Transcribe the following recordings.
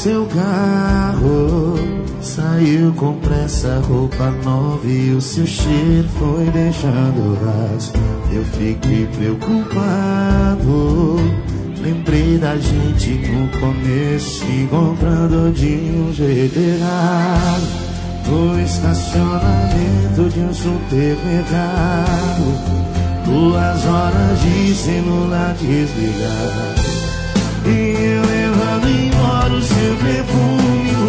seu carro, saiu com pressa, roupa nova e o seu cheiro foi deixando rastro. Eu fiquei preocupado, lembrei da gente no começo, se encontrando de um jeito errado, no estacionamento de um supermercado, 2 horas de celular desligado, e eu levando embora o seu perfume no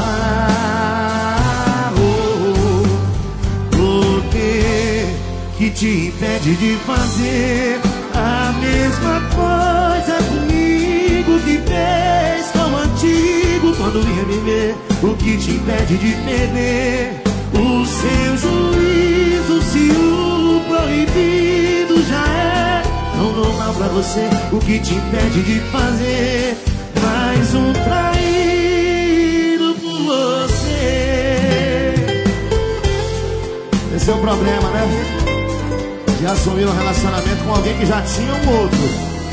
carro. O que te impede de fazer a mesma coisa comigo que fez com o antigo quando vinha me ver? O que te impede de perder o seu juízo se o proibido já é tão normal pra você? O que te impede de fazer mais um traído por você? Esse é o problema, né? De assumir um relacionamento com alguém que já tinha um outro.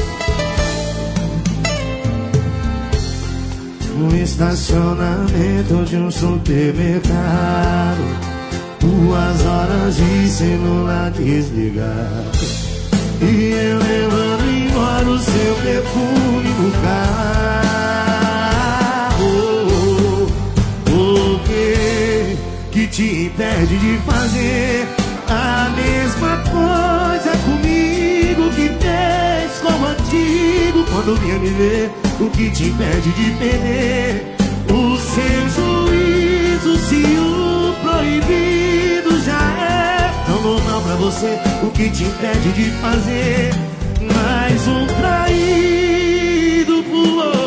No estacionamento de um supermercado, 2 horas de celular desligado, e eu levando embora o seu perfume no carro. O que te impede de fazer a mesma coisa comigo que fez com o antigo quando vinha me ver? O que te impede de perder o seu juízo se o proibido já é tão normal pra você? O que te impede de fazer mais um traído por você?